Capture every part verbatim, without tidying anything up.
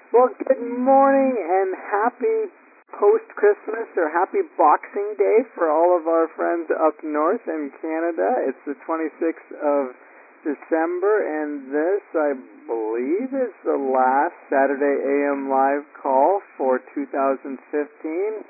Well, good morning and happy post-Christmas or happy Boxing Day for all of our friends up north in Canada. It's the twenty-sixth of December, and this, I believe, is the last Saturday A M live call for two thousand fifteen.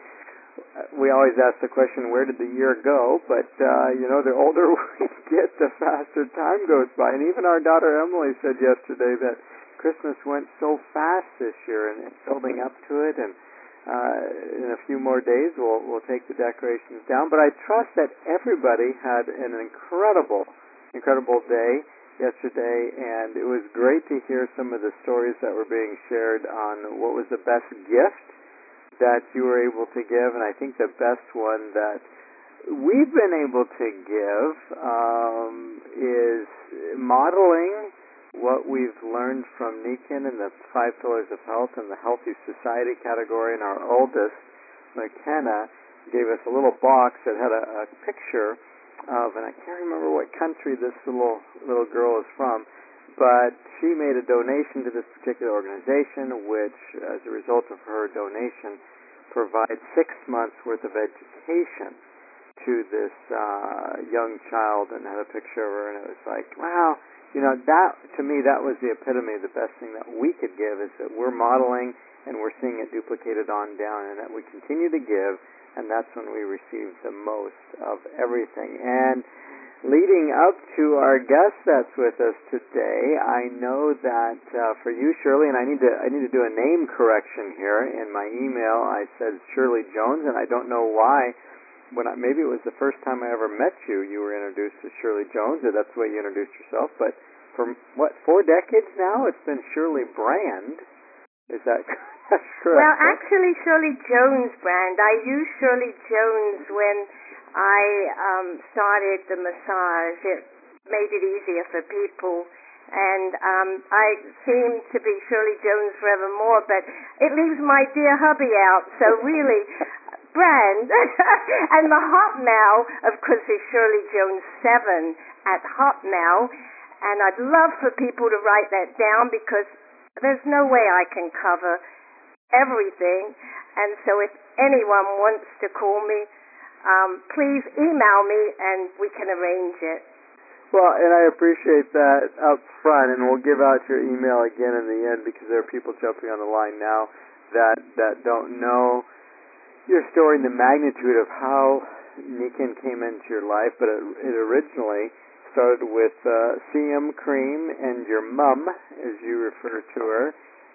We always ask the question, where did the year go? But, uh, you know, the older we get, the faster time goes by. And even our daughter Emily said yesterday that Christmas went so fast this year, and, and building up to it, and uh, in a few more days we'll, we'll take the decorations down. But I trust that everybody had an incredible, incredible day yesterday, and it was great to hear some of the stories that were being shared on what was the best gift that you were able to give, and I think the best one that we've been able to give um, is modeling what we've learned from Nikin in the Five Pillars of Health and the Healthy Society category, and our oldest, McKenna, gave us a little box that had a, a picture of, and I can't remember what country this little little girl is from, but she made a donation to this particular organization, which, as a result of her donation, provides six months' worth of education to this uh, young child, and had a picture of her, and it was like, wow, you know, that, to me, that was the epitome of the best thing that we could give, is that we're modeling, and we're seeing it duplicated on down, and that we continue to give, and that's when we receive the most of everything. And leading up to our guest that's with us today, I know that uh, for you, Shirley, and I need to I need to do a name correction here. In my email, I said Shirley Jones, and I don't know why. When I, maybe it was the first time I ever met you, you were introduced as Shirley Jones, or that's the way you introduced yourself. But for what, four decades now, it's been Shirley Brand. Is that that's correct? Well, actually, Shirley Jones Brand. I used Shirley Jones when I um, started the massage. It made it easier for people, and um, I seem to be Shirley Jones forevermore, but it leaves my dear hubby out, so really, Brand. And the Hotmail, of course, is Shirley Jones seven at Hotmail, and I'd love for people to write that down, because there's no way I can cover everything, and so if anyone wants to call me, Um, please email me and we can arrange it. Well, and I appreciate that up front, and we'll give out your email again in the end, because there are people jumping on the line now that that don't know your story and the magnitude of how Nikin came into your life. But it, it originally started with uh, C M Cream and your mom, as you refer to her.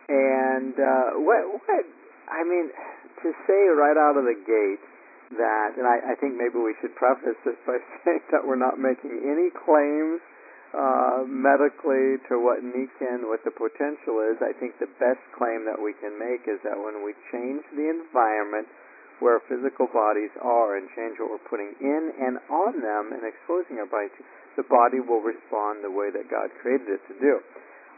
And uh, what, what, I mean, to say right out of the gate that, and I, I think maybe we should preface this by saying that we're not making any claims uh, medically to what Nikin, what the potential is. I think the best claim that we can make is that when we change the environment where physical bodies are and change what we're putting in and on them and exposing our body to, the body will respond the way that God created it to do.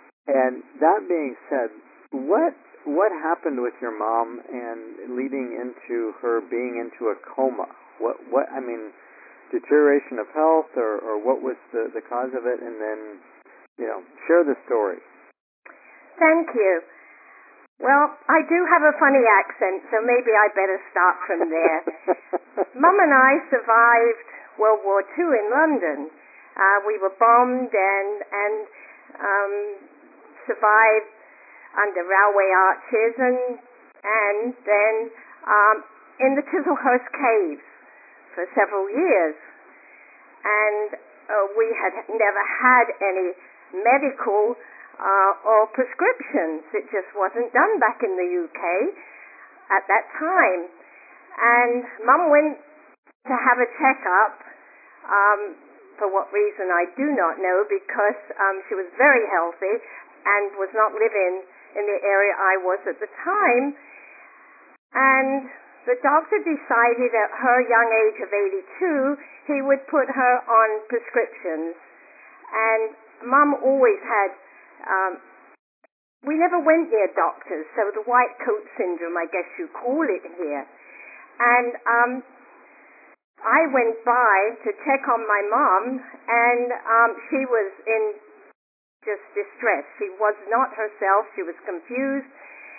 And that being said, what What happened with your mom and leading into her being into a coma? What, what I mean, deterioration of health, or, or what was the, the cause of it? And then, you know, share the story. Thank you. Well, I do have a funny accent, so maybe I better start from there. Mum and I survived World War Two in London. Uh, we were bombed and, and um, survived under railway arches, and and then um, in the Chislehurst Caves for several years. And uh, we had never had any medical uh, or prescriptions. It just wasn't done back in the U K at that time. And Mum went to have a checkup, um, for what reason I do not know, because um, she was very healthy and was not living in the area I was at the time, and the doctor decided at her young age of eighty-two he would put her on prescriptions. And Mum always had, um, we never went near doctors, so the white coat syndrome, I guess you call it here. And um, I went by to check on my mom, and um, she was in just distressed. She was not herself. She was confused.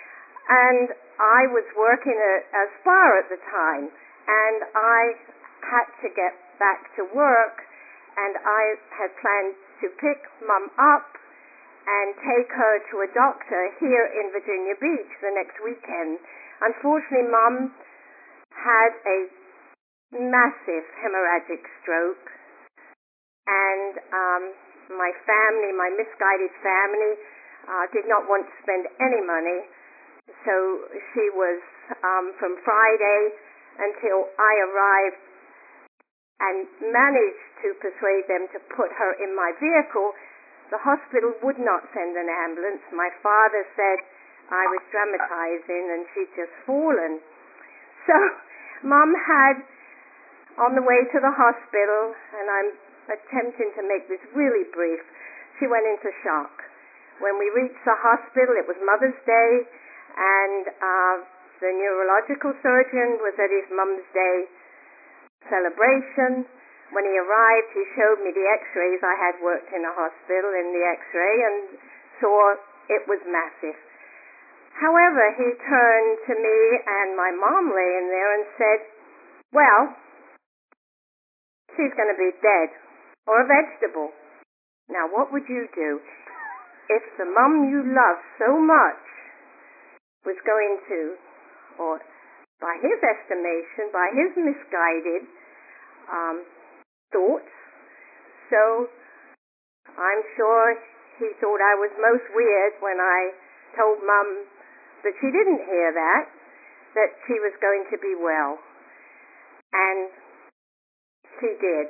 And I was working at a spa at the time, and I had to get back to work, and I had planned to pick Mum up and take her to a doctor here in Virginia Beach the next weekend. Unfortunately, Mum had a massive hemorrhagic stroke, and um, my family, my misguided family, uh, did not want to spend any money. So she was, um, from Friday until I arrived and managed to persuade them to put her in my vehicle, the hospital would not send an ambulance. My father said I was dramatizing and she'd just fallen. So Mum had, on the way to the hospital, and I'm attempting to make this really brief, she went into shock. When we reached the hospital, it was Mother's Day, and uh, the neurological surgeon was at his Mum's Day celebration. When he arrived, he showed me the x-rays. I had worked in a hospital in the x-ray and saw it was massive. However, he turned to me and my mom laying there and said, well, she's going to be dead or a vegetable. Now, what would you do if the mum you love so much was going to, or by his estimation, by his misguided um, thoughts, so I'm sure he thought I was most weird when I told Mum that she didn't hear that, that she was going to be well. And she did.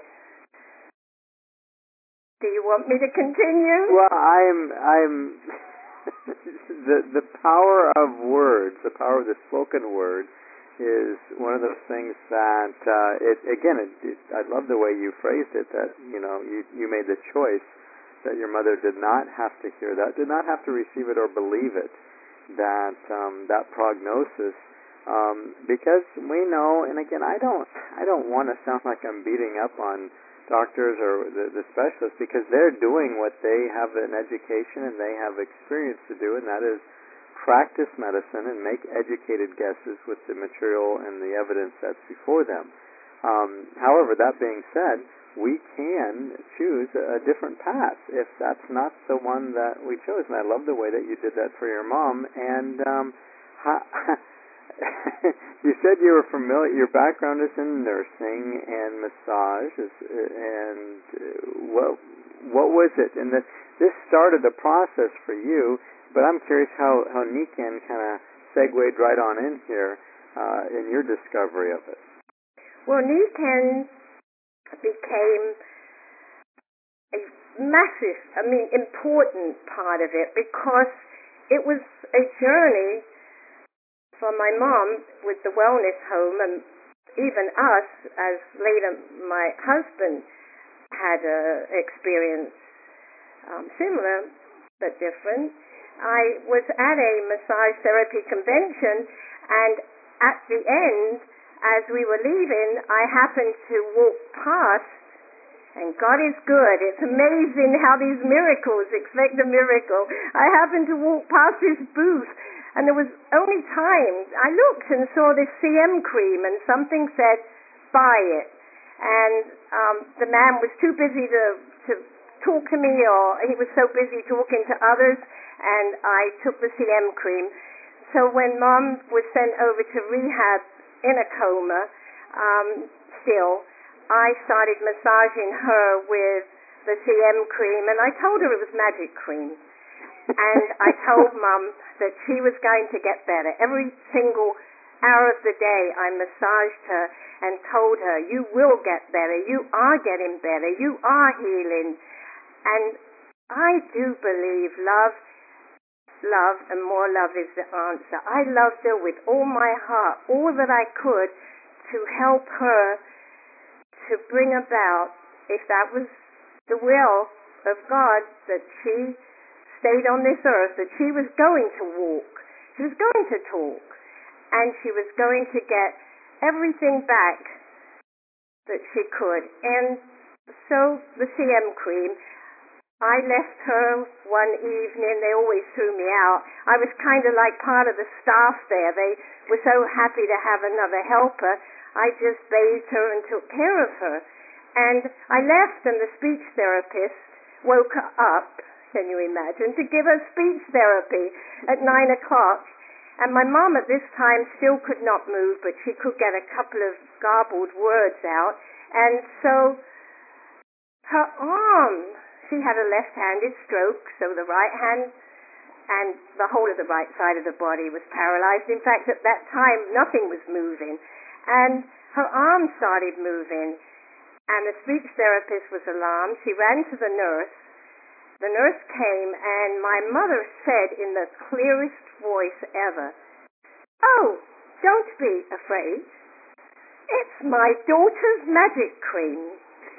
Do you want me to continue? Well, I'm, I'm, the, the power of words, the power of the spoken word is one of those things that, uh, it, again, it, it, I love the way you phrased it, that, you know, you, you made the choice that your mother did not have to hear that, did not have to receive it or believe it, that, um, that prognosis, um, because we know, and again, I don't, I don't want to sound like I'm beating up on doctors or the, the specialists, because they're doing what they have an education and they have experience to do, and that is practice medicine and make educated guesses with the material and the evidence that's before them. Um, however, that being said, we can choose a different path if that's not the one that we chose. And I love the way that you did that for your mom. And um, how, you said you were familiar, your background is in nursing and massage, and what what was it? And that this started the process for you, but I'm curious how, how Nikan kind of segued right on in here uh, in your discovery of it. Well, Nikan became a massive, I mean, important part of it, because it was a journey for my mom with the wellness home, and even us, as later my husband had uh, experienced um, similar but different. I was at a massage therapy convention, and at the end, as we were leaving, I happened to walk past, and God is good. It's amazing how these miracles expect a miracle. I happened to walk past this booth, and there was only times I looked and saw this C M cream, and something said, buy it. And um, the man was too busy to, to talk to me, or he was so busy talking to others, and I took the C M cream. So when Mom was sent over to rehab in a coma, um, still, I started massaging her with the C M cream, and I told her it was magic cream. And I told Mom that she was going to get better. Every single hour of the day I massaged her and told her, you will get better, you are getting better, you are healing. And I do believe love, love and more love is the answer. I loved her with all my heart, all that I could, to help her to bring about, if that was the will of God, that she stayed on this earth, that she was going to walk, she was going to talk, and she was going to get everything back that she could. And so the C M cream, I left her one evening. They always threw me out. I was kind of like part of the staff there. They were so happy to have another helper. I just bathed her and took care of her. And I left, and the speech therapist woke her up, can you imagine, to give her speech therapy at nine o'clock. And my mom at this time still could not move, but she could get a couple of garbled words out. And so her arm, she had a left-handed stroke, so the right hand and the whole of the right side of the body was paralyzed. In fact, at that time, nothing was moving. And her arm started moving, and the speech therapist was alarmed. She ran to the nurse. The nurse came, and my mother said in the clearest voice ever, "Oh, don't be afraid. It's my daughter's magic cream."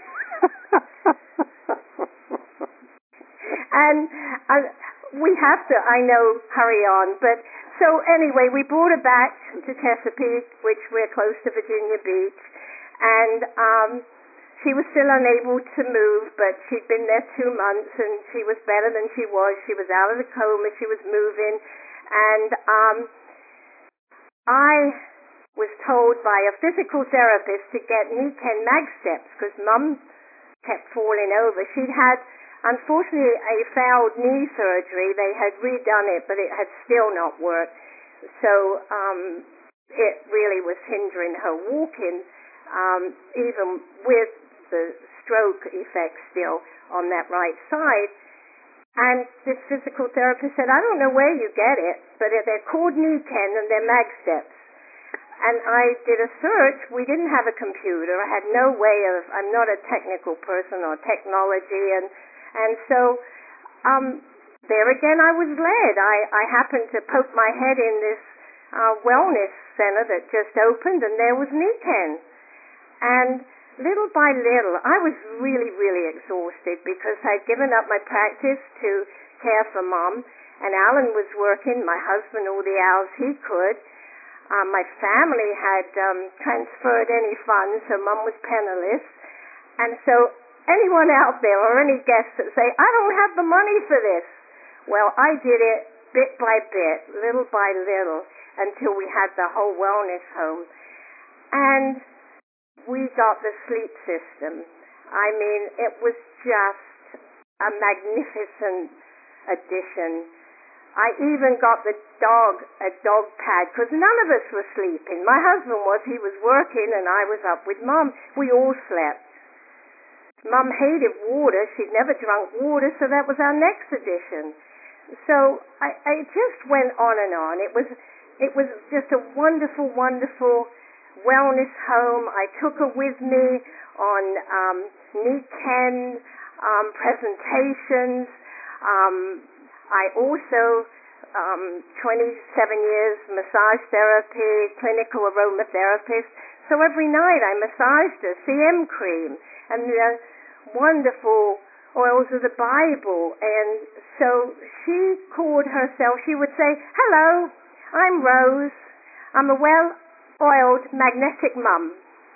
And uh, we have to, I know, hurry on. But so anyway, we brought her back to Chesapeake, which we're close to Virginia Beach, and um, she was still unable to move, but she'd been there two months, and she was better than she was. She was out of the coma. She was moving, and um, I was told by a physical therapist to get Nikken mag steps because Mum kept falling over. She'd had, unfortunately, a failed knee surgery. They had redone it, but it had still not worked. So um, it really was hindering her walking, um, even with the stroke effect still on that right side. And this physical therapist said, "I don't know where you get it, but they're called Nikken and they're mag steps." And I did a search. We didn't have a computer. I had no way of, I'm not a technical person or technology. And, and so um, there again I was led. I, I happened to poke my head in this uh, wellness center that just opened, and there was Nikken. And little by little, I was really, really exhausted because I'd given up my practice to care for Mom, and Alan was working, my husband, all the hours he could. Um, my family had um, transferred any funds, so Mum was penniless. And so anyone out there or any guests that say, "I don't have the money for this," well, I did it bit by bit, little by little, until we had the whole wellness home. And we got the sleep system. I mean, it was just a magnificent addition. I even got the dog a dog pad because none of us were sleeping. My husband was, he was working, and I was up with Mum. We all slept. Mum hated water. She'd never drunk water, so that was our next addition. So I, I just went on and on. It was, it was just a wonderful, wonderful wellness home. I took her with me on um, Nikken um, presentations. Um, I also, um, twenty-seven years massage therapy, clinical aromatherapist. So every night I massaged her, C M cream, and the wonderful oils of the Bible. And so she called herself, she would say, "Hello, I'm Rose. I'm a well-oiled magnetic mum."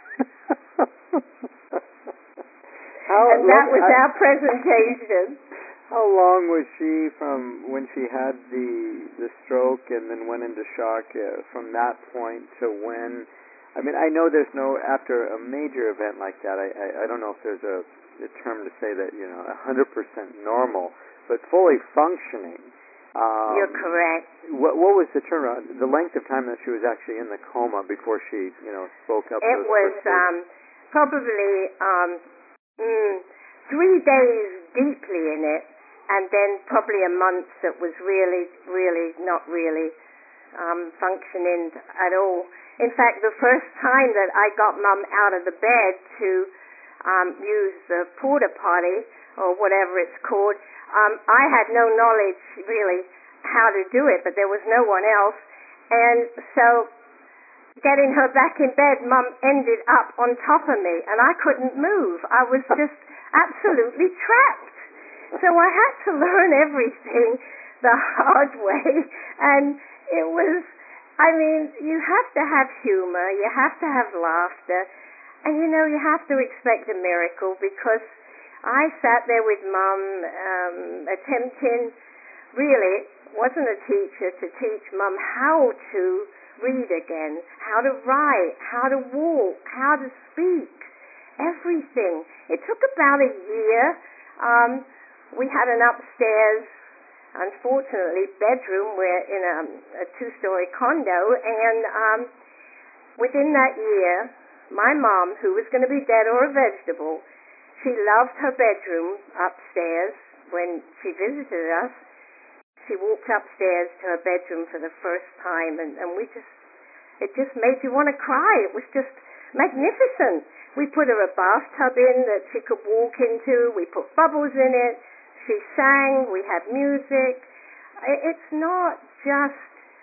And that was our presentation. How long was she from when she had the the stroke and then went into shock uh, from that point to when? I mean, I know there's no, after a major event like that, I I, I don't know if there's a, a term to say that, you know, one hundred percent normal, but fully functioning. Um, You're correct. What what was the turnaround, the length of time that she was actually in the coma before she, you know, spoke up? It was um, probably um, mm, three days deeply in it, and then probably a month that was really, really, not really um, functioning at all. In fact, the first time that I got Mum out of the bed to um, use the porta potty, or whatever it's called, um, I had no knowledge, really, how to do it, but there was no one else. And so getting her back in bed, Mum ended up on top of me, and I couldn't move. I was just absolutely trapped. So I had to learn everything the hard way, and it was, I mean, you have to have humor, you have to have laughter, and you know, you have to expect a miracle, because I sat there with Mum, um, attempting, really, wasn't a teacher, to teach Mum how to read again, how to write, how to walk, how to speak, everything. It took about a year. Um, we had an upstairs, unfortunately, bedroom. We're in a, a two-story condo, and um, within that year, my mom, who was going to be dead or a vegetable, she loved her bedroom upstairs. When she visited us, she walked upstairs to her bedroom for the first time, and, and we just, it just made you want to cry. It was just magnificent. We put her a bathtub in that she could walk into. We put bubbles in it. She sang. We had music. It's not just,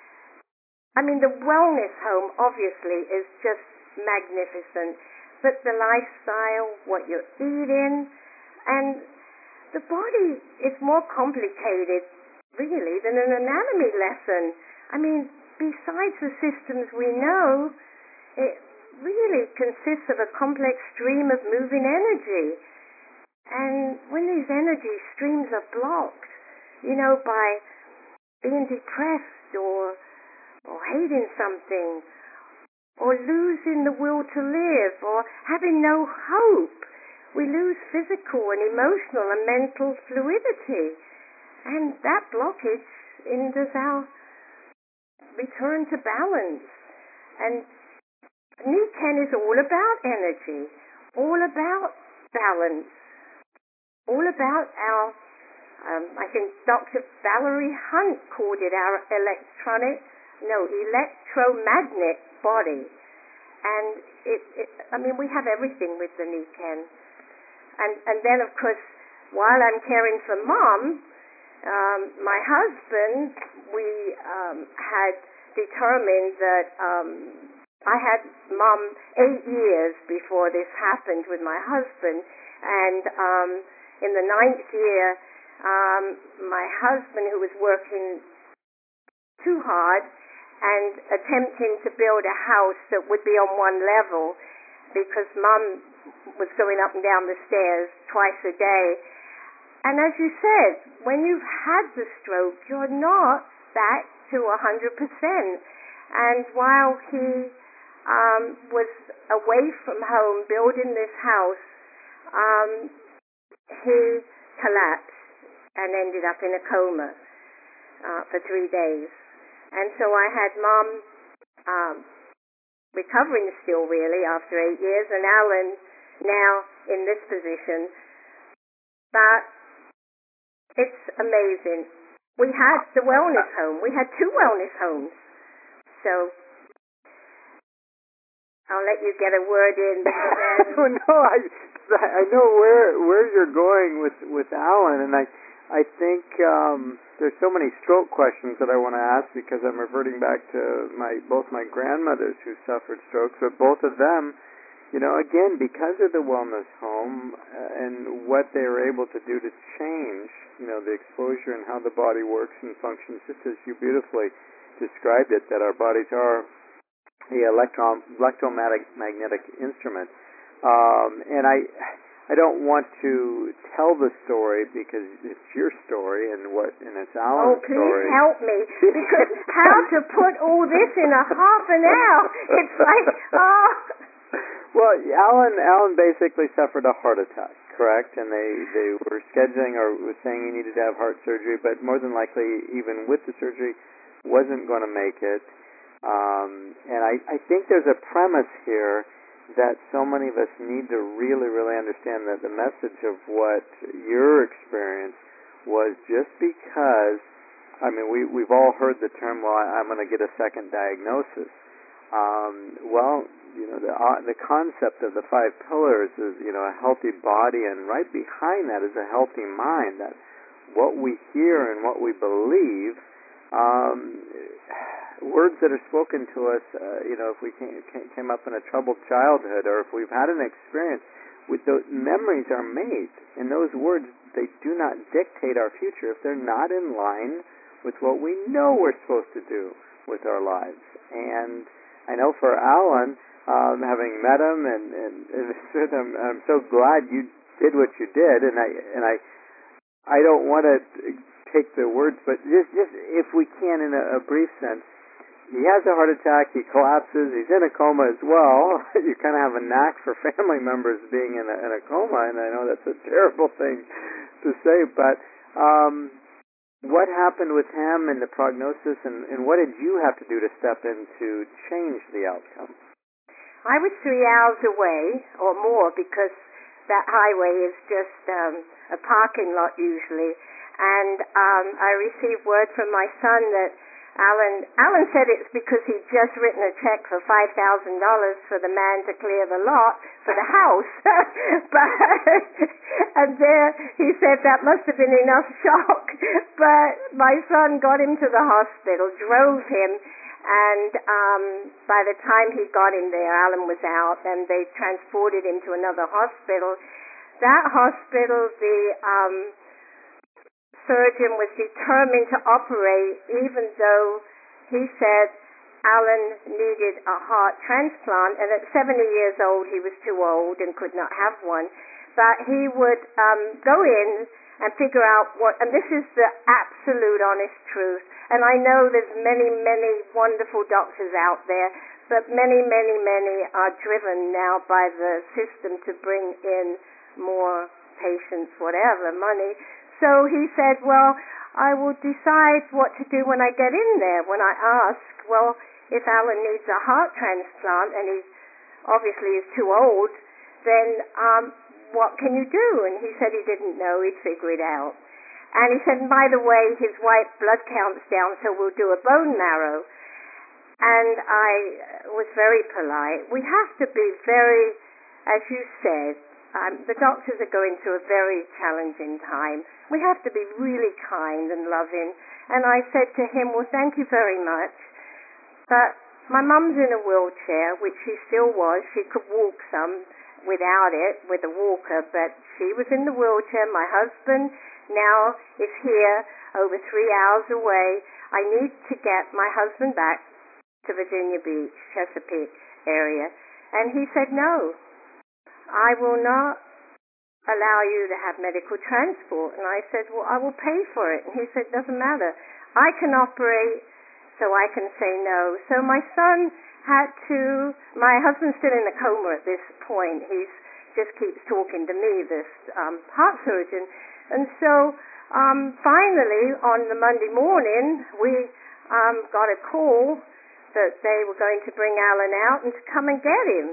I mean, the wellness home obviously is just magnificent, but the lifestyle, what you're eating, and the body is more complicated really than an anatomy lesson. I mean, besides the systems we know, it really consists of a complex stream of moving energy. And when these energy streams are blocked, you know, by being depressed or or hating something, or losing the will to live, or having no hope, we lose physical and emotional and mental fluidity. And that blockage hinders our return to balance. And Nichiren is all about energy, all about balance, all about our, um, I think Doctor Valerie Hunt called it our electronic, no, electromagnet body. And it, it I mean, we have everything with the Nichiren. And, and then, of course, while I'm caring for Mom, Um, my husband, we um, had determined that um, I had Mom eight years before this happened with my husband, and um, in the ninth year, um, my husband, who was working too hard and attempting to build a house that would be on one level, because Mom was going up and down the stairs twice a day. And as you said, when you've had the stroke, you're not back to one hundred percent. And while he um, was away from home building this house, um, he collapsed and ended up in a coma uh, for three days. And so I had Mom um, recovering still, really, after eight years, and Alan now in this position. But it's amazing. We had the wellness home. We had two wellness homes. So I'll let you get a word in. Oh, no, I, I know where where you're going with, with Alan, and I I think um, there's so many stroke questions that I want to ask, because I'm reverting back to my both my grandmothers who suffered strokes, but both of them, you know, again, because of the wellness home uh, and what they were able to do to change, you know, the exposure and how the body works and functions, just as you beautifully described it, that our bodies are the electron, electromagnetic instrument. Um, and I I don't want to tell the story because it's your story and what and it's Alan's story. Oh, please story. help me, because how to put all this in a half an hour? It's like, oh... Well, Alan, Alan basically suffered a heart attack, correct? And they, they were scheduling or was saying he needed to have heart surgery, but more than likely, even with the surgery, wasn't going to make it. Um, and I, I think there's a premise here that so many of us need to really, really understand, that the message of what your experience was just because, I mean, we, we've all heard the term, well, I, I'm going to get a second diagnosis. Um, well, you know, the uh, the concept of the five pillars is, you know, a healthy body, and right behind that is a healthy mind. That what we hear and what we believe, um, words that are spoken to us, uh, you know, if we came, came up in a troubled childhood, or if we've had an experience, with those memories are made, and those words, they do not dictate our future if they're not in line with what we know we're supposed to do with our lives. And I know for Alan, um, having met him, and, and, and I'm, I'm so glad you did what you did, and I and I I don't want to take the words, but just just if we can, in a, a brief sense, he has a heart attack, he collapses, he's in a coma as well. You kind of have a knack for family members being in a, in a coma, and I know that's a terrible thing to say, but um, what happened with him and the prognosis, and, and what did you have to do to step in to change the outcome? I was three hours away or more because that highway is just um, a parking lot usually. And um, I received word from my son that Alan, Alan said it's because he'd just written a check for five thousand dollars for the man to clear the lot for the house. but And there he said that must have been enough shock. But my son got him to the hospital, drove him, and um, by the time he got him there, Alan was out, and they transported him to another hospital. That hospital, the um, surgeon was determined to operate, even though he said Alan needed a heart transplant, and at seventy years old he was too old and could not have one. But he would um, go in and figure out what, and this is the absolute honest truth, and I know there's many, many wonderful doctors out there, but many, many, many are driven now by the system to bring in more patients, whatever, money. So he said, well, I will decide what to do when I get in there. When I ask, well, if Alan needs a heart transplant and he obviously is too old, then um, what can you do? And he said he didn't know, he'd figure it out. And he said, and by the way, his white blood count's down, so we'll do a bone marrow. And I was very polite. We have to be very, as you said, um, the doctors are going through a very challenging time. We have to be really kind and loving. And I said to him, well, thank you very much, but my mum's in a wheelchair, which she still was. She could walk some without it, with a walker, but she was in the wheelchair. My husband now is here, over three hours away. I need to get my husband back to Virginia Beach, Chesapeake area. And he said, no, I will not allow you to have medical transport. And I said, well, I will pay for it. And he said, doesn't matter. I can operate, so I can say no. So my son had to, my husband's still in a coma at this point. He just keeps talking to me, this um, heart surgeon. And so um, finally, on the Monday morning, we um, got a call that they were going to bring Alan out and to come and get him.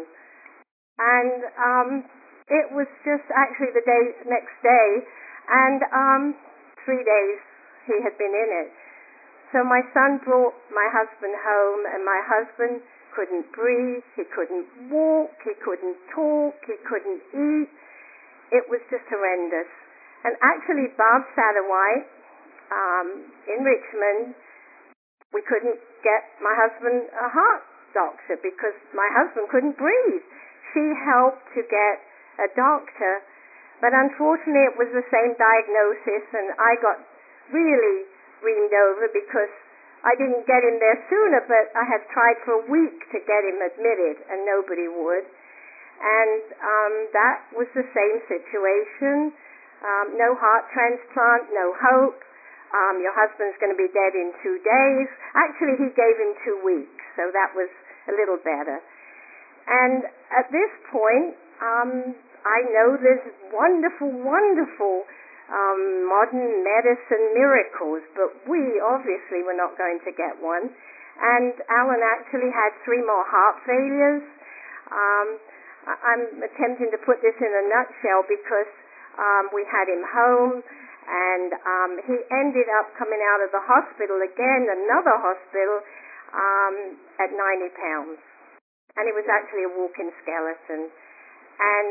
And um, it was just actually the day next day, and um, three days he had been in it. So my son brought my husband home, and my husband couldn't breathe, he couldn't walk, he couldn't talk, he couldn't eat. It was just horrendous. And actually, Bob Satterwhite um, in Richmond, we couldn't get my husband a heart doctor because my husband couldn't breathe. She helped to get a doctor, but unfortunately it was the same diagnosis, and I got really reamed over because I didn't get him there sooner, but I had tried for a week to get him admitted, and nobody would. And um, that was the same situation. Um, no heart transplant, no hope. Um, your husband's going to be dead in two days. Actually, he gave him two weeks, so that was a little better. And at this point, um, I know there's wonderful, wonderful um, modern medicine miracles, but we obviously were not going to get one. And Alan actually had three more heart failures. Um, I- I'm attempting to put this in a nutshell because um, we had him home, and um, he ended up coming out of the hospital again, another hospital, um, at ninety pounds. And he was actually a walking skeleton. And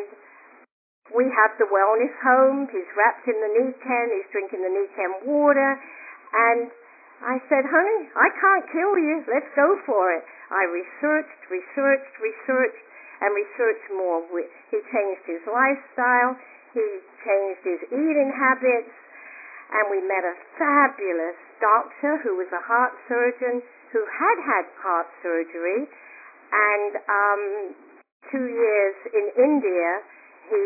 we have the wellness home. He's wrapped in the Nican. He's drinking the Nican water. And I said, honey, I can't kill you. Let's go for it. I researched, researched, researched, and researched more. He changed his lifestyle. He changed his eating habits. And we met a fabulous doctor who was a heart surgeon who had had heart surgery. And um, two years in India, he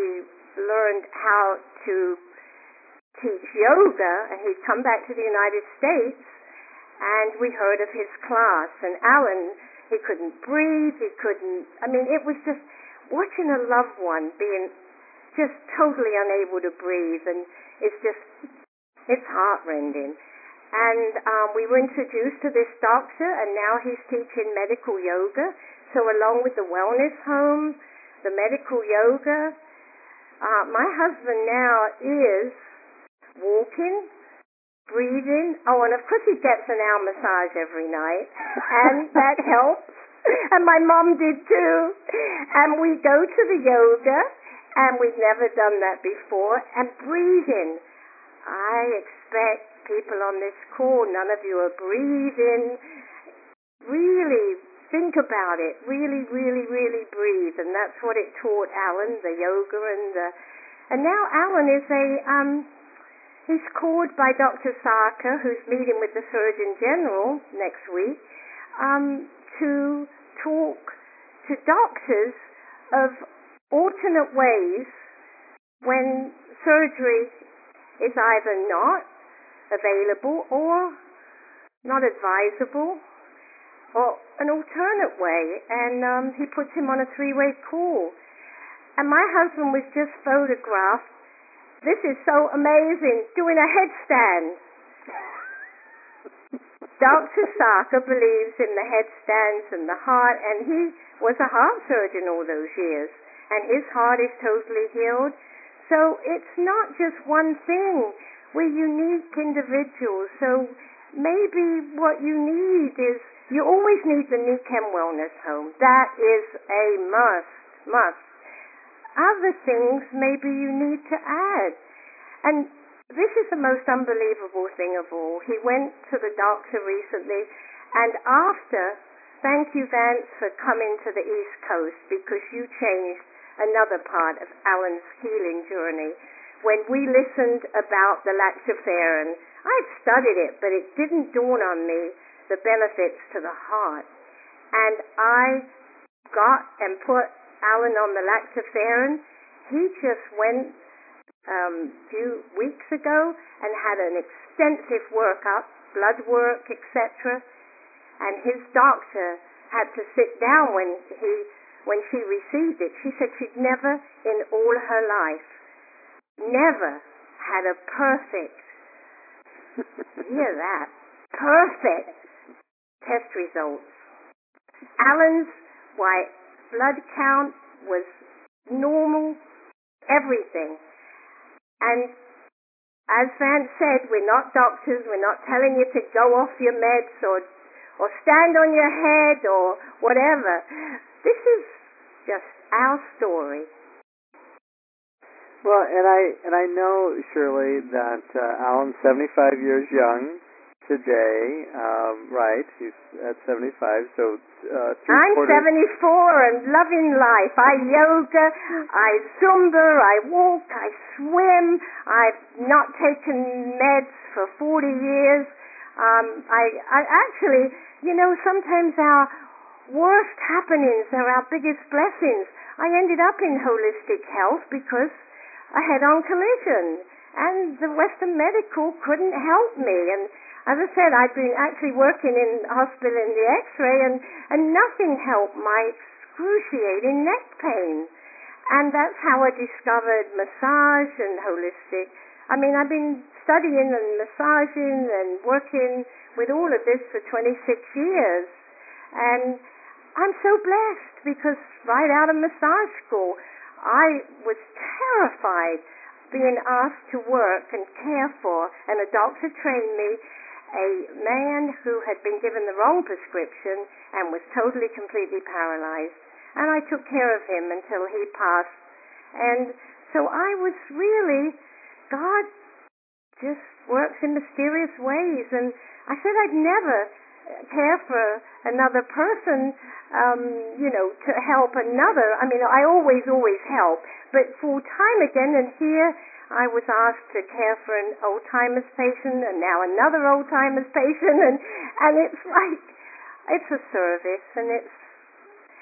learned how to teach yoga, and he'd come back to the United States, and we heard of his class. And Alan, he couldn't breathe, he couldn't, I mean, it was just watching a loved one being just totally unable to breathe, and it's just, it's heart-rending. And um, we were introduced to this doctor, and now he's teaching medical yoga. So along with the wellness home, the medical yoga, uh, my husband now is walking, breathing. Oh, and of course he gets an hour massage every night, and that helps. And my mom did too. And we go to the yoga, and we've never done that before. And breathing. I expect people on this call, none of you are breathing. Really think about it. Really, really, really breathe. And that's what it taught Alan, the yoga. And the, and now Alan is a, um, he's called by Doctor Sarkar, who's meeting with the Surgeon General next week, um, to talk to doctors of alternate ways when surgery is either not available or not advisable, or an alternate way. And um, he puts him on a three-way call. And my husband was just photographed, this is so amazing, doing a headstand. Doctor Sarkar believes in the headstands and the heart, and he was a heart surgeon all those years, and his heart is totally healed. So it's not just one thing. We're unique individuals, so maybe what you need is, you always need the Nichem Wellness Home. That is a must, must. Other things maybe you need to add. And this is the most unbelievable thing of all. He went to the doctor recently, and after, thank you, Vance, for coming to the East Coast, because you changed another part of Alan's healing journey. When we listened about the lactoferrin, I'd studied it, but it didn't dawn on me the benefits to the heart. And I got and put Alan on the lactoferrin. He just went um, a few weeks ago and had an extensive workup, blood work, et cetera. And his doctor had to sit down when he when she received it. She said she'd never in all her life, never had a perfect, hear that, perfect test results. Alan's white blood count was normal, everything. And as Vance said, we're not doctors, we're not telling you to go off your meds or or stand on your head or whatever. This is just our story. Well, and I and I know, Shirley, that uh, Alan's seventy-five years young today, um, right? He's at seventy-five, so uh, three I'm quarters. seventy-four and loving life. I yoga, I zumba, I walk, I swim. I've not taken meds for forty years. Um, I, I actually, you know, sometimes our worst happenings are our biggest blessings. I ended up in holistic health because I had on collision, and the Western Medical couldn't help me. And as I said, I'd been actually working in hospital in the X-ray, and, and nothing helped my excruciating neck pain. And that's how I discovered massage and holistic. I mean, I've been studying and massaging and working with all of this for twenty-six years. And I'm so blessed because right out of massage school, I was terrified being asked to work and care for, and a doctor trained me, a man who had been given the wrong prescription and was totally, completely paralyzed. And I took care of him until he passed. And so I was really, God just works in mysterious ways. And I said I'd never care for another person, um, you know, to help another. I mean, I always, always help. But full time again, and here I was asked to care for an Alzheimer's patient, and now another Alzheimer's patient, and and it's like, it's a service, and it's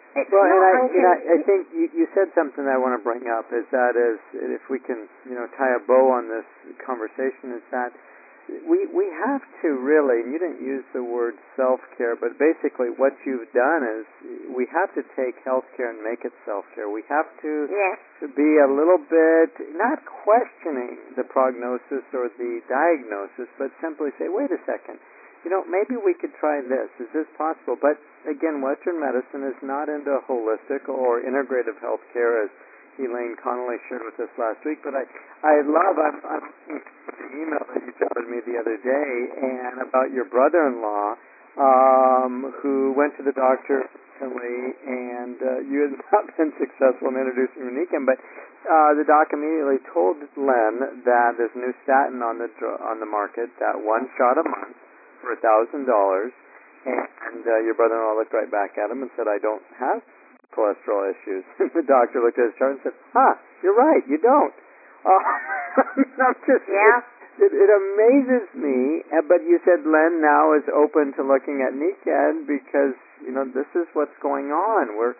It's Well, and not I, you know, unconvenient. I think you, you said something that I want to bring up is that is if we can, you know, tie a bow on this conversation is that we we have to really, and you didn't use the word self-care, but basically what you've done is we have to take healthcare and make it self-care. We have to Yes. be a little bit not questioning the prognosis or the diagnosis, but simply say, wait a second, you know, maybe we could try this. Is this possible? But again, Western medicine is not into holistic or integrative healthcare, as Elaine Connolly shared with us last week. But I, I love, I'm, I'm the email that you showed me the other day, and about your brother-in-law um, who went to the doctor recently, and uh, you had not been successful in introducing Uniquen, but uh, the doc immediately told Len that there's new statin on the dr- on the market, that one shot a month for a thousand dollars, and uh, your brother-in-law looked right back at him and said, "I don't have cholesterol issues." And the doctor looked at his chart and said, "Huh, you're right, you don't." Uh, I'm just, Yeah. it, it amazes me. uh, But you said Len now is open to looking at Nikken because you know this is what's going on. We're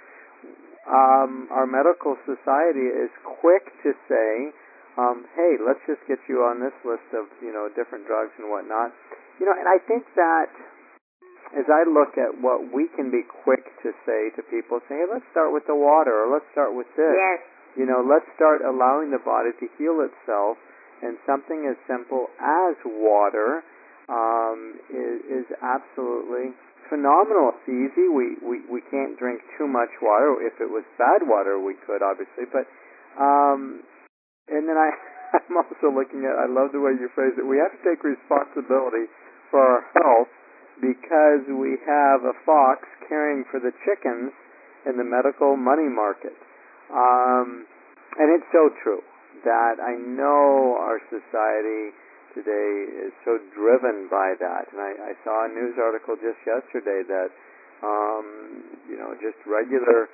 um, our medical society is quick to say, um, "Hey, let's just get you on this list of you know different drugs and whatnot." You know, and I think that as I look at what we can be quick to say to people, say, "Hey, let's start with the water," or "Let's start with this." Yes. You know, let's start allowing the body to heal itself, and something as simple as water um, is, is absolutely phenomenal. It's easy. We, we we can't drink too much water. If it was bad water, we could obviously, but um, and then I I'm also looking at. I love the way you phrase it. We have to take responsibility for our health because we have a fox caring for the chickens in the medical money market. Um, and it's so true that I know our society today is so driven by that. And I, I saw a news article just yesterday that, um, you know, just regular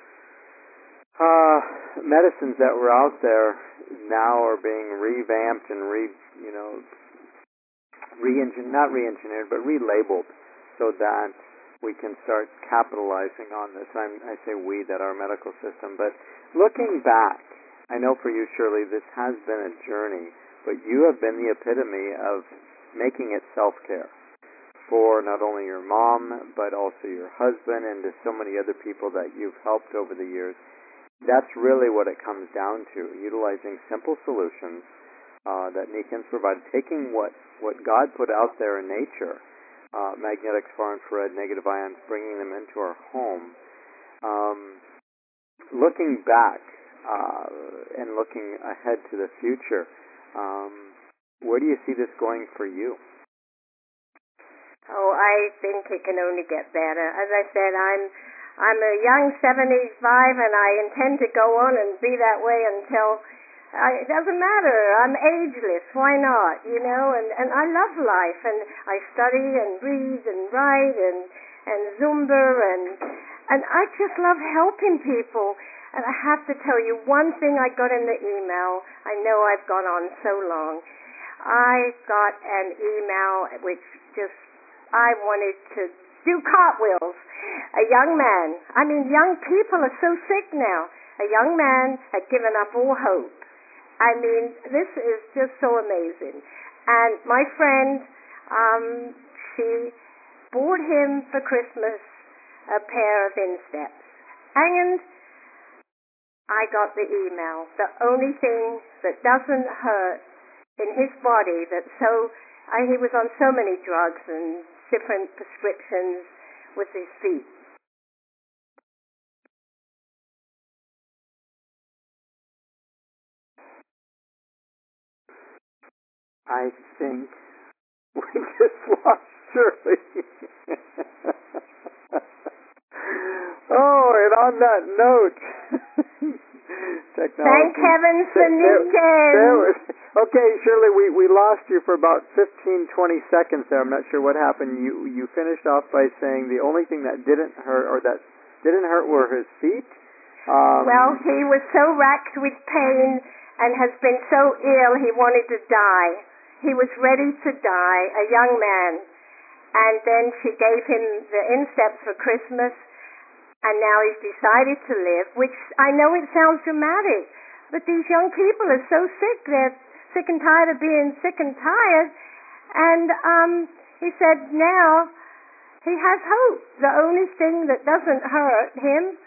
uh, medicines that were out there now are being revamped and re, you know, re-engineered, not re-engineered, but relabeled so that we can start capitalizing on this. I'm, I say we, that our medical system. But looking back, I know for you, Shirley, this has been a journey, but you have been the epitome of making it self-care for not only your mom, but also your husband and to so many other people that you've helped over the years. That's really what it comes down to, utilizing simple solutions uh, that Niken's provided, taking what, what God put out there in nature, Uh, magnetics, far infrared, negative ions, bringing them into our home. Um, looking back uh, and looking ahead to the future, um, where do you see this going for you? Oh, I think it can only get better. As I said, I'm I'm a young seventy-five, and I intend to go on and be that way until. I, it doesn't matter. I'm ageless. Why not? You know, and, and I love life, and I study and read and write and and Zumba and and I just love helping people. And I have to tell you one thing I got in the email. I know I've gone on so long. I got an email which just I wanted to do cartwheels. A young man. I mean, young people are so sick now. A young man had given up all hope. I mean, this is just so amazing. And my friend, um, she bought him for Christmas a pair of insteps. And I got the email. The only thing that doesn't hurt in his body that so, I, he was on so many drugs and different prescriptions with his feet. I think we just lost Shirley. Oh, and on that note, technology. Thank heaven for Nikken. Okay, Shirley, we, we lost you for about fifteen, twenty seconds there. I'm not sure what happened. You you finished off by saying the only thing that didn't hurt or that didn't hurt were his feet. Um, well, he was so racked with pain and has been so ill he wanted to die. He was ready to die, a young man. And then she gave him the insteps for Christmas. and now he's decided to live, which I know it sounds dramatic, but these young people are so sick, they're sick and tired of being sick and tired, and um, he said now he has hope. The only thing that doesn't hurt him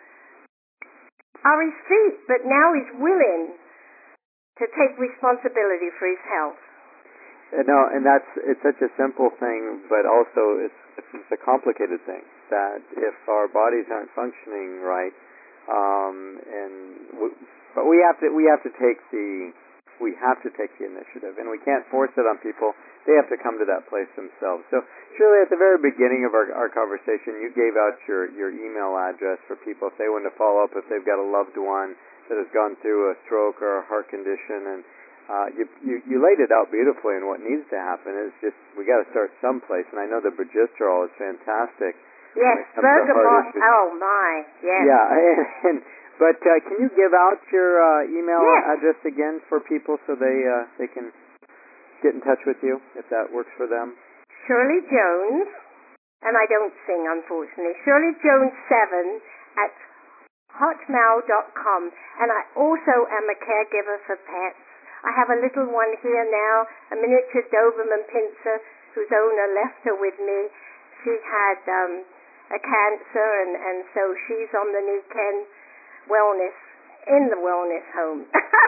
are his feet, but now he's willing to take responsibility for his health. Uh, No, and that's it's such a simple thing, but also it's it's a complicated thing. That if our bodies aren't functioning right, um, and w- but we have to we have to take the we have to take the initiative, and we can't force it on people. They have to come to that place themselves. So, Shirley, at the very beginning of our, our conversation, you gave out your your email address for people if they want to follow up if they've got a loved one that has gone through a stroke or a heart condition, and uh, you, you you laid it out beautifully. And what needs to happen is just we got to start someplace. And I know the Bergisterol is fantastic. Yes, bergamot. Oh my, yes. Yeah, and, and but uh, can you give out your uh, email yes. address again for people so they uh, they can get in touch with you if that works for them? Shirley Jones, and I don't sing unfortunately. Shirley Jones seven at hotmail dot com, and I also am a caregiver for pets. I have a little one here now, a miniature Doberman Pinscher, whose owner left her with me. She had um, a cancer, and, and so she's on the Niken Wellness, in the wellness home.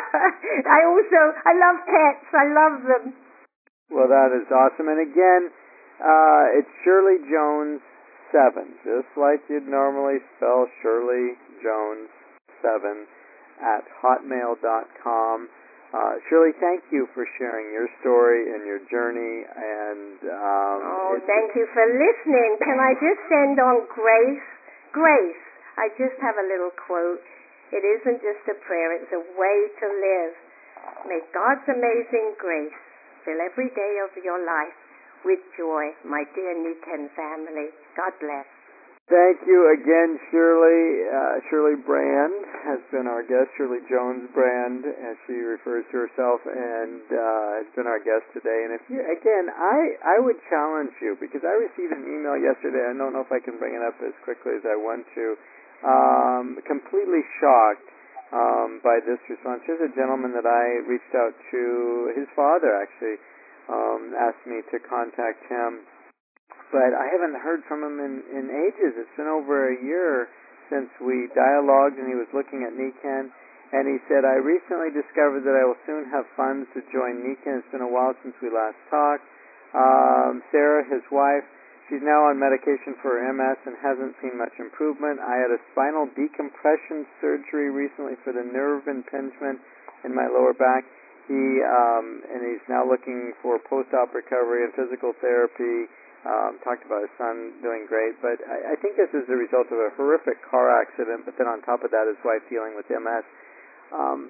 I also, I love pets. I love them. Well, that is awesome. And again, uh, it's Shirley Jones seven, just like you'd normally spell Shirley Jones seven at hotmail dot com. Uh, Shirley, thank you for sharing your story and your journey. And um, oh, thank you for listening. Can I just send on grace? Grace. I just have a little quote. It isn't just a prayer, it's a way to live. May God's amazing grace fill every day of your life with joy, my dear Niken family. God bless. Thank you again, Shirley. Uh, Shirley Brand has been our guest, Shirley Jones Brand, as she refers to herself, and uh, has been our guest today. And if you, again, I, I would challenge you, because I received an email yesterday, I don't know if I can bring it up as quickly as I want to, um, completely shocked um, by this response. Here's a gentleman that I reached out to, his father actually um, asked me to contact him, but I haven't heard from him in, in ages. It's been over a year since we dialogued, and he was looking at Niken, and he said, I recently discovered that I will soon have funds to join Niken. It's been a while since we last talked. Um, Sarah, his wife, she's now on medication for M S and hasn't seen much improvement. I had a spinal decompression surgery recently for the nerve impingement in my lower back. He um, and he's now looking for post-op recovery and physical therapy. Um, talked about his son doing great, but I, I think this is the result of a horrific car accident, but then on top of that, his wife dealing with M S. Um,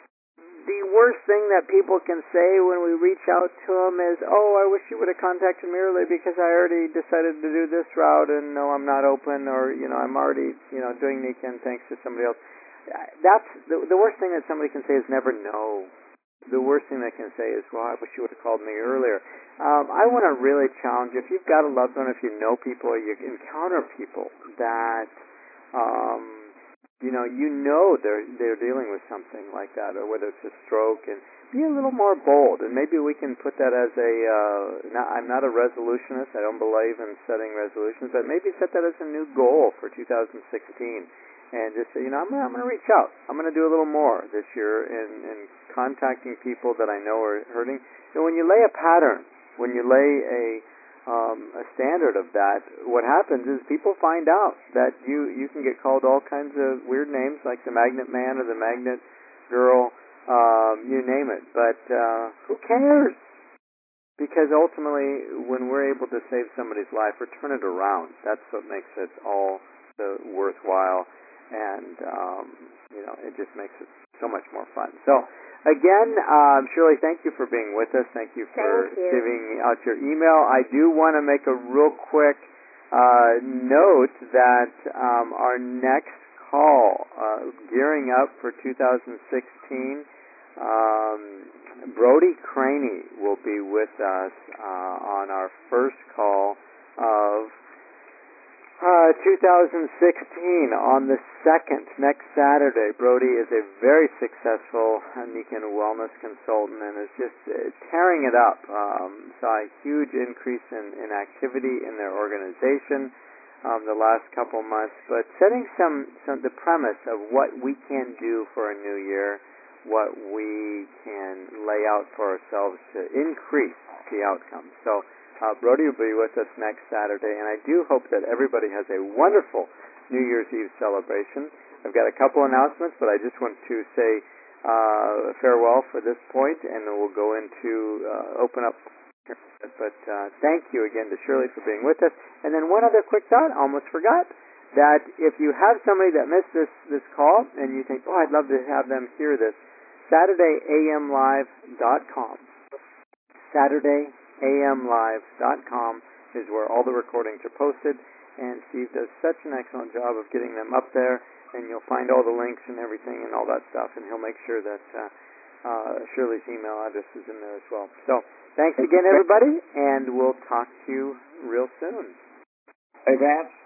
the worst thing that people can say when we reach out to them is, oh, I wish you would have contacted me earlier because I already decided to do this route, and no, I'm not open, or, you know, I'm already, you know, doing Niken thanks to somebody else. That's the, the worst thing that somebody can say is never no. The worst thing they can say is, well, I wish you would have called me earlier. Um, I want to really challenge you. If you've got a loved one, if you know people, or you encounter people that, um, you know, you know they're they're dealing with something like that, or whether it's a stroke, and be a little more bold. And maybe we can put that as a. Uh, not, I'm not a resolutionist. I don't believe in setting resolutions, but maybe set that as a new goal for two thousand sixteen. And just say, you know, I'm, I'm going to reach out. I'm going to do a little more this year in, in contacting people that I know are hurting. And when you lay a pattern, when you lay a um, a standard of that, what happens is people find out that you, you can get called all kinds of weird names, like the Magnet Man or the Magnet Girl, um, you name it. But uh, who cares? Because ultimately, when we're able to save somebody's life or turn it around, that's what makes it all the worthwhile. And, um, you know, it just makes it so much more fun. So, again, um, Shirley, thank you for being with us. Thank you for thank you. giving out your email. I do want to make a real quick uh, note that um, our next call, uh, gearing up for two thousand sixteen, um, Brody Craney will be with us uh, on our first call of Uh, two thousand sixteen on the second, next Saturday. Brody is a very successful Nikan wellness consultant and is just uh, tearing it up. Um, saw a huge increase in, in activity in their organization um, the last couple months, but setting some, some the premise of what we can do for a new year, what we can lay out for ourselves to increase the outcome. So Uh, Brody will be with us next Saturday, and I do hope that everybody has a wonderful New Year's Eve celebration. I've got a couple announcements, but I just want to say uh, farewell for this point, and then we'll go into uh, open up. But uh, thank you again to Shirley for being with us. And then one other quick thought, I almost forgot, that if you have somebody that missed this, this call, and you think, oh, I'd love to have them hear this, Saturday A M live dot com. Saturday A M live dot com is where all the recordings are posted, and Steve does such an excellent job of getting them up there, and you'll find all the links and everything and all that stuff, and he'll make sure that uh, uh, Shirley's email address is in there as well. So thanks again, everybody, and we'll talk to you real soon. Hey, Vance,